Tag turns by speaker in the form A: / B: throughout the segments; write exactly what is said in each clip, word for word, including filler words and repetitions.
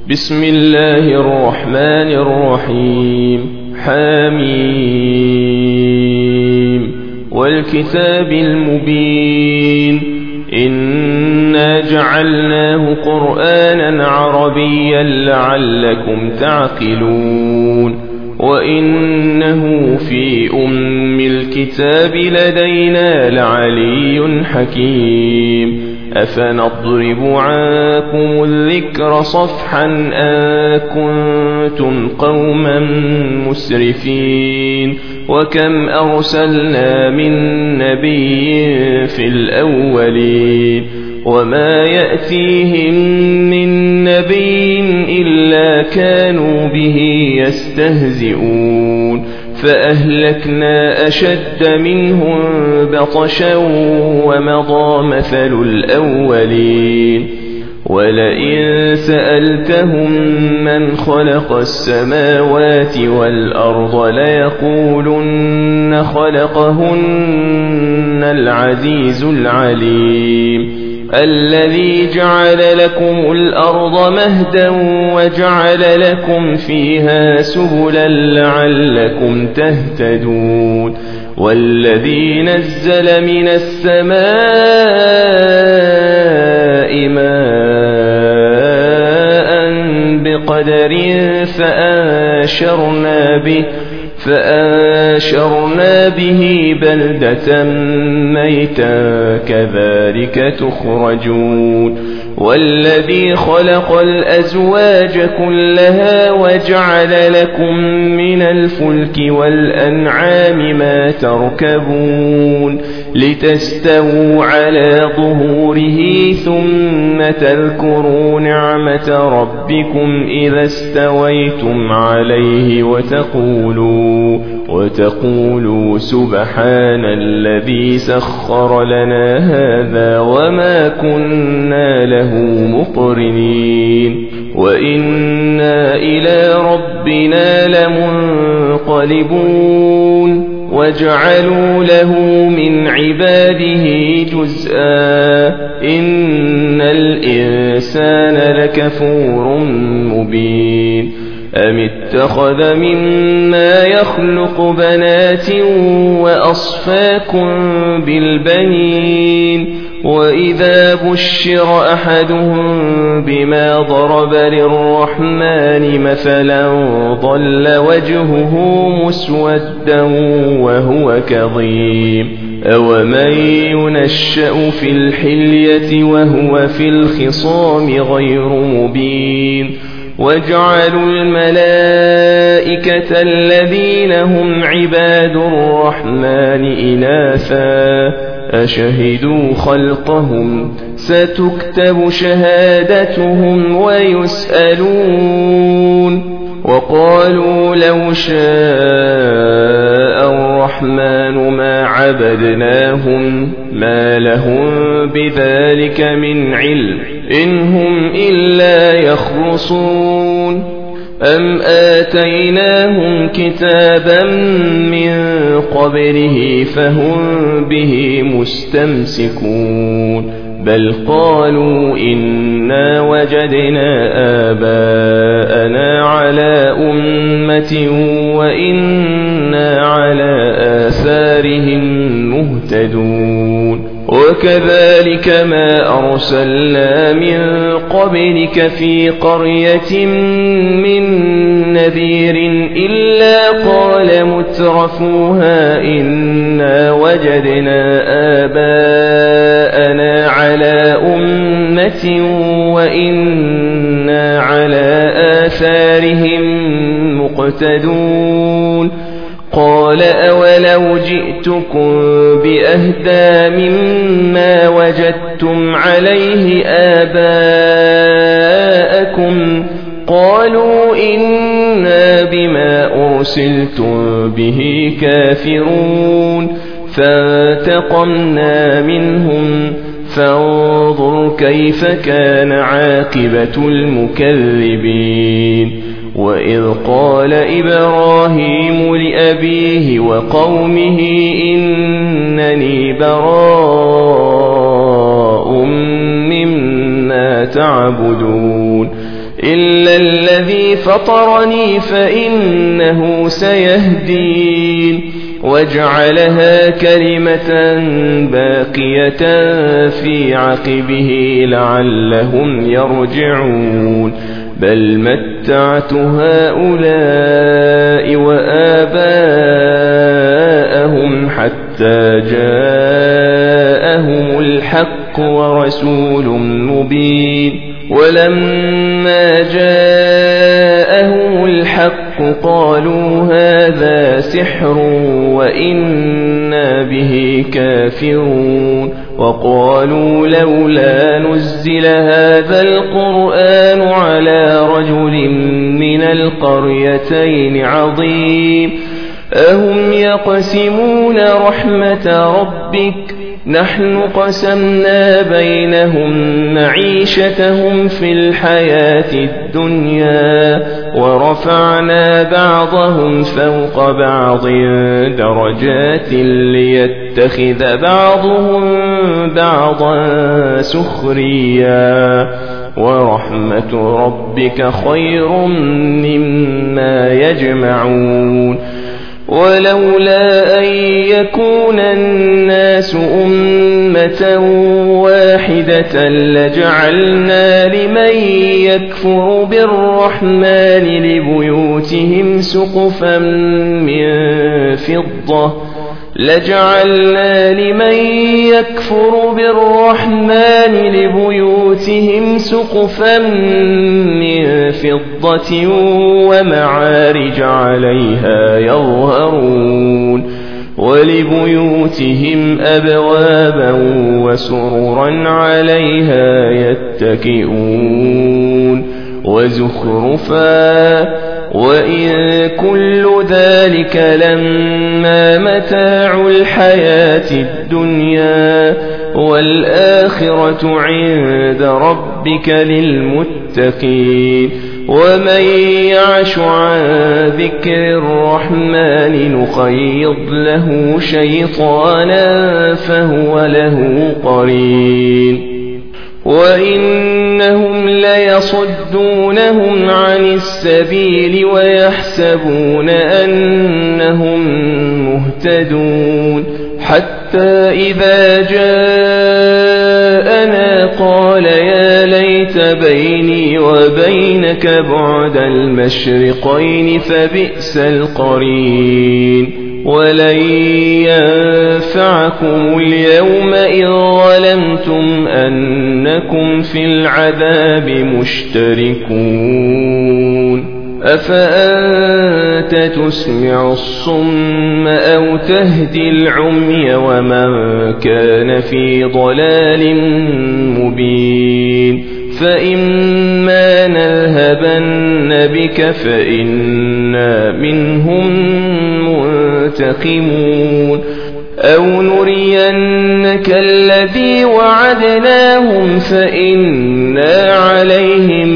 A: بسم الله الرحمن الرحيم. حميم والكتاب المبين إنا جعلناه قرآنا عربيا لعلكم تعقلون وإنه في أم الكتاب لدينا لعلي حكيم أفنضرب عنكم الذكر صفحا أن كنتم قوما مسرفين وكم أرسلنا من نبي في الأولين وما يأتيهم من نبي إلا كانوا به يستهزئون فأهلكنا أشد منهم بطشا ومضى مثل الأولين ولئن سألتهم من خلق السماوات والأرض ليقولن خلقهن العزيز العليم الذي جعل لكم الأرض مهدا وجعل لكم فيها سبلا لعلكم تهتدون والذي نزل من السماء ماء بقدر فأنشرنا به فأنشرنا به بلدة ميتا كذلك تخرجون والذي خلق الأزواج كلها وجعل لكم من الفلك والأنعام ما تركبون لتستووا على ظهوره ثم تذكروا نعمة ربكم إذا استويتم عليه وتقولوا وتقولوا سبحان الذي سخر لنا هذا وما كنا له مقرنين وإنا إلى ربنا لمنقلبون وجعلوا له من عباده جزءا إن الإنسان لكفور مبين أم اتخذ مما يخلق بنات وأصفاكم بالبنين وإذا بشر أحدهم بما ضرب للرحمن مثلا ظل وجهه مسودا وهو كظيم أومن ينشأ في الحلية وهو في الخصام غير مبين وجعلوا الملائكة الذين هم عباد الرحمن إناثا أشهدوا خلقهم ستكتب شهادتهم ويسألون وقالوا لو شاء الرحمن ما عبدناهم ما لهم بذلك من علم إن هم إلا يخرصون أم آتيناهم كتابا من قبله فهم به مستمسكون بل قالوا إنا وجدنا آباءنا على أمة وإنا على آثارهم مهتدون وكذلك ما أرسلنا من قبلك في قرية من نذير إلا قال مترفوها إنا وجدنا آباءنا على أمة وإنا على آثارهم مقتدون قال أولو جئتكم بأهدى مما وجدتم عليه آباءكم قالوا إنا بما أرسلتم به كافرون فانتقمنا منهم فانظر كيف كان عاقبة المكذبين وإذ قال إبراهيم لأبيه وقومه إنني براء مما تعبدون إلا الذي فطرني فإنه سيهدين وجعلها كلمة باقية في عقبه لعلهم يرجعون بل متعت هؤلاء وآباءهم حتى جاءهم الحق ورسول مبين ولما جاءهم الحق قالوا هذا سحر وإنا به كافرون وقالوا لولا نزل هذا القرآن على رجل من القريتين عظيم أهم يقسمون رحمة ربك نحن قسمنا بينهم معيشتهم في الحياة الدنيا ورفعنا بعضهم فوق بعض درجات ليتخذ بعضهم بعضا سخريا ورحمة ربك خير مما يجمعون ولولا أن يكون الناس أمة واحدة لجعلنا لمن يكفر بالرحمن لبيوتهم سقفا من فضة لجعلنا لمن يكفر بالرحمن لبيوتهم سقفا من فضة ومعارج عليها يظهرون ولبيوتهم أبوابا وسررا عليها يتكئون وزخرفا وإن كل ذلك لما متاع الحياة الدنيا والآخرة عند ربك للمتقين ومن يعش عن ذكر الرحمن نقيض له شيطانا فهو له قرين وإنهم ليصدونهم عن السبيل ويحسبون أنهم مهتدون حتى إذا جاءنا قال يا ليت بيني وبينك بعد المشرقين فبئس القرين ولن ينفعكم اليوم إذ ظلمتم أنكم في العذاب مشتركون أفأنت تسمع الصم أو تهدي العمي ومن كان في ضلال مبين فإما نذهبن بك فإنا منهم منتقمون أو نرينك الذي وعدناهم فإنا عليهم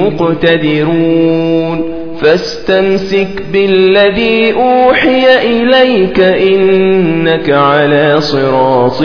A: مقتدرون فاستمسك بالذي أوحي إليك إنك على صراط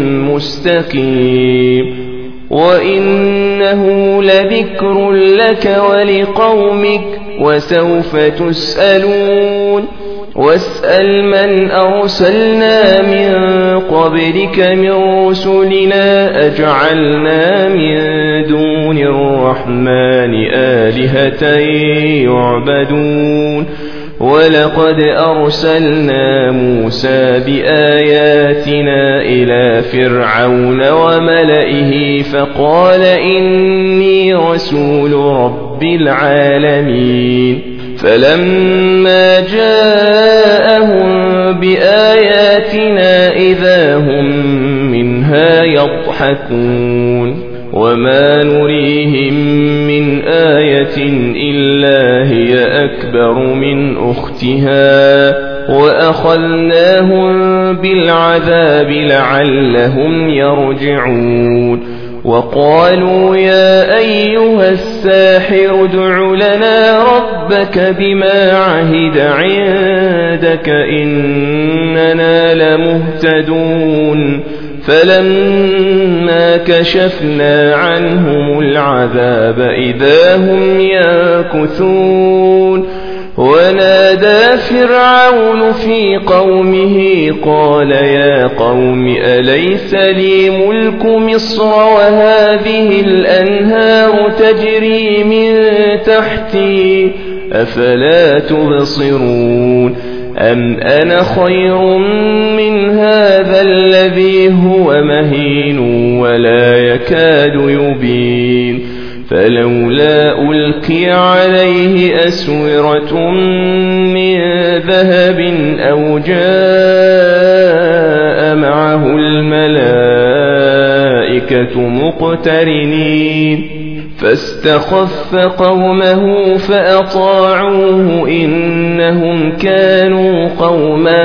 A: مستقيم وإنه لذكر لك ولقومك وسوف تسألون واسأل من أرسلنا من قبلك من رسلنا أجعلنا من دون الرحمن آلهة يعبدون ولقد أرسلنا موسى بآياتنا إلى فرعون وملئه فقال إني رسول رب العالمين فلما جاءهم بآياتنا إذا هم منها يضحكون وما نريهم من آية إلا هي أكبر من أختها وأخذناهم بالعذاب لعلهم يرجعون وقالوا يا أيها الساحر ادع لنا ربك بما عهد عندك إننا لمهتدون فلما كشفنا عنهم العذاب إذا هم ينكثون ونادى فرعون في قومه قال يا قوم أليس لي ملك مصر وهذه الأنهار تجري من تحتي أفلا تبصرون أم أنا خير من هذا الذي هو مهين ولا يكاد يبين فلولا ألقي عليه أسورة من ذهب أو جاء معه الملائكة مقترنين فاستخف قومه فأطاعوه إنهم كانوا قوما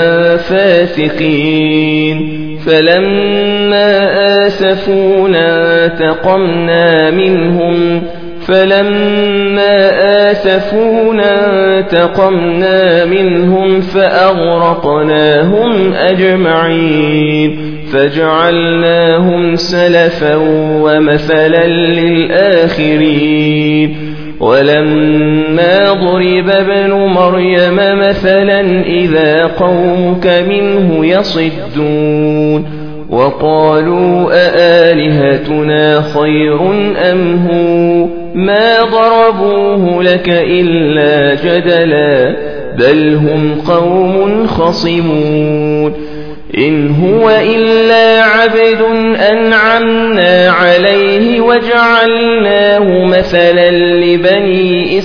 A: فاسقين فلما آسفونا انتقمنا منهم فلما آسفونا انتقمنا منهم فأغرقناهم أجمعين فجعلناهم سلفا ومثلا للآخرين ولما ضرب ابن مريم مثلا إذا قومك منه يصدون وقالوا أآلهتنا خير أم هو ما ضربوه لك إلا جدلا بل هم قوم خصمون إن هو إلا عبد أنعمنا عليه وجعلناه مثلا لبني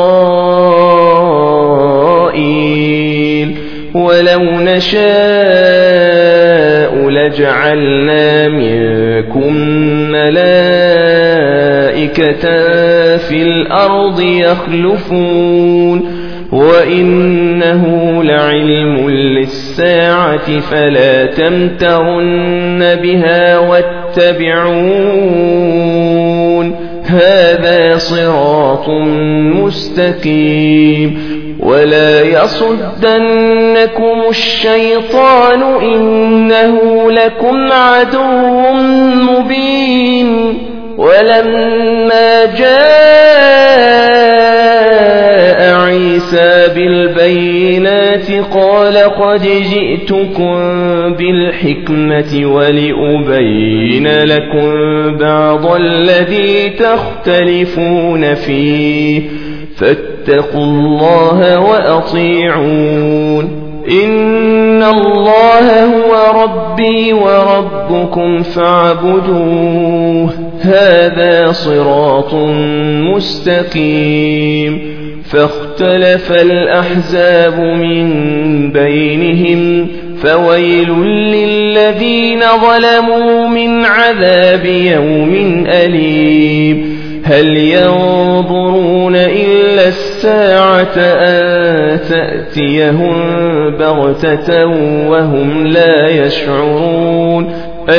A: إسرائيل ولو نشاء لجعلنا منكم ملائكة في الأرض يخلفون وإنه لعلم للساعة فلا تمترن بها واتبعون هذا صراط مستقيم ولا يصدنكم الشيطان إنه لكم عدو مبين ولما جاء عيسى بالبينات قال قد جئتكم بالحكمة ولأبين لكم بعض الذي تختلفون فيه فاتقوا الله وأطيعون إن الله هو ربي وربكم فاعبدوه هذا صراط مستقيم فاختلف الأحزاب من بينهم فويل للذين ظلموا من عذاب يوم أليم هل ينظرون إلا الساعة أن تأتيهم بغتة وهم لا يشعرون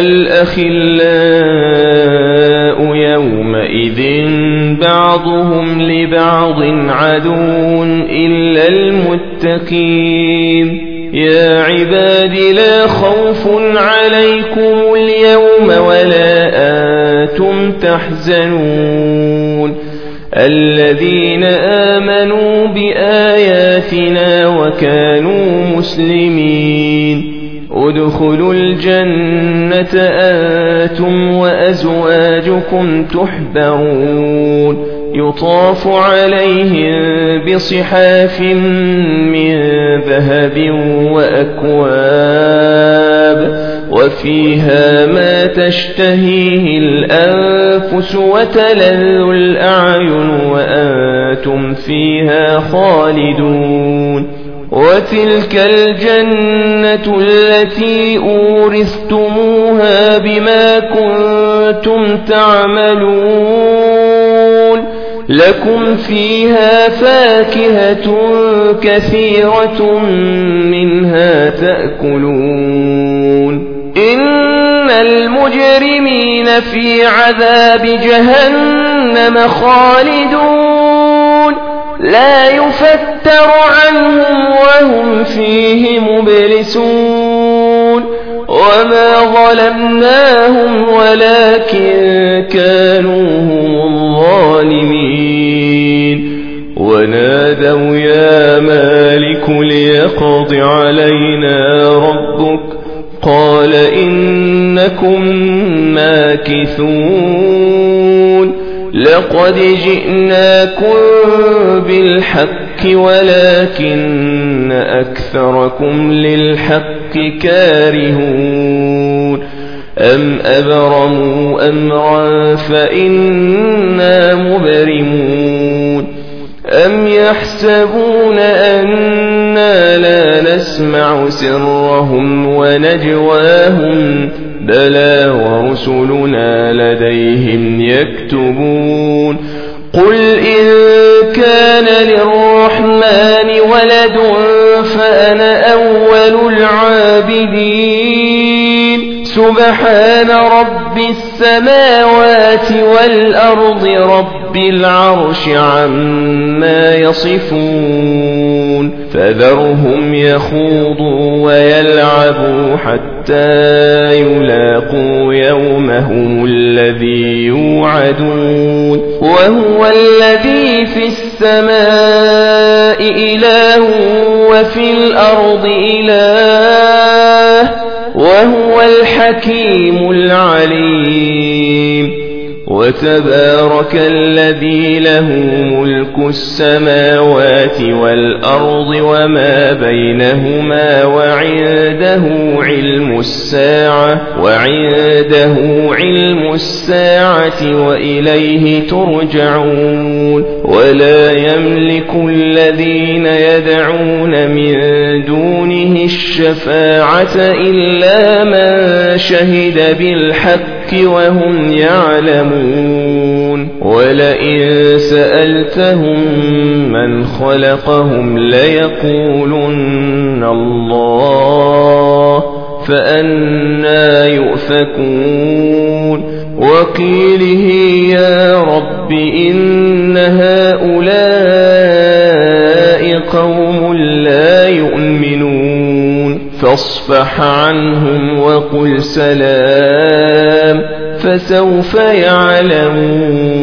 A: الأخلاء يومئذ بعضهم لبعض عدو إلا المتقين يا عباد لا خوف عليكم اليوم ولا أنتم تحزنون الذين آمنوا بآياتنا وكانوا مسلمين ادخلوا الجنة أنتم وأزواجكم تحبرون يطاف عليهم بصحاف من ذهب وأكواب وفيها ما تشتهيه الأنفس وتلذ الأعين وأنتم فيها خالدون وتلك الجنة التي أورثتموها بما كنتم تعملون لكم فيها فاكهة كثيرة منها تأكلون إن المجرمين في عذاب جهنم خالدون لا يفتر عنهم وهم فيه مبلسون وما ظلمناهم ولكن كانوا هم الظالمين ونادوا يا مالك ليقض علينا ربك قال إنكم ماكثون لقد جئناكم بالحق ولكن أكثركم للحق كارهون أم أبرموا أمرا فإنا مبرمون أم يحسبون أنا لا نسمع سرهم ونجواهم بلى ورسلنا لديهم يكتبون قل إن كان للرحمن ولد فأنا أول العابدين سبحان رب السماوات والأرض رب العرش عما يصفون فذرهم يخوضوا ويلعبوا حتى يلاقوا يومهم الذي يوعدون وهو الذي في السماء إله وفي الأرض إله وهو الحكيم العليم وتبارك الذي له ملك السماوات والأرض وما بينهما وعنده علم الساعة وعنده علم الساعة وإليه ترجعون ولا يملك الذين يدعون من دونه الشفاعة إلا من شهد بالحق وهم يعلمون ولئن سألتهم من خلقهم ليقولن الله فأنا يؤفكون وقيله يا رب إن هؤلاء قوم لا يؤمنون فاصفح عنهم وقل سلام فسوف يعلمون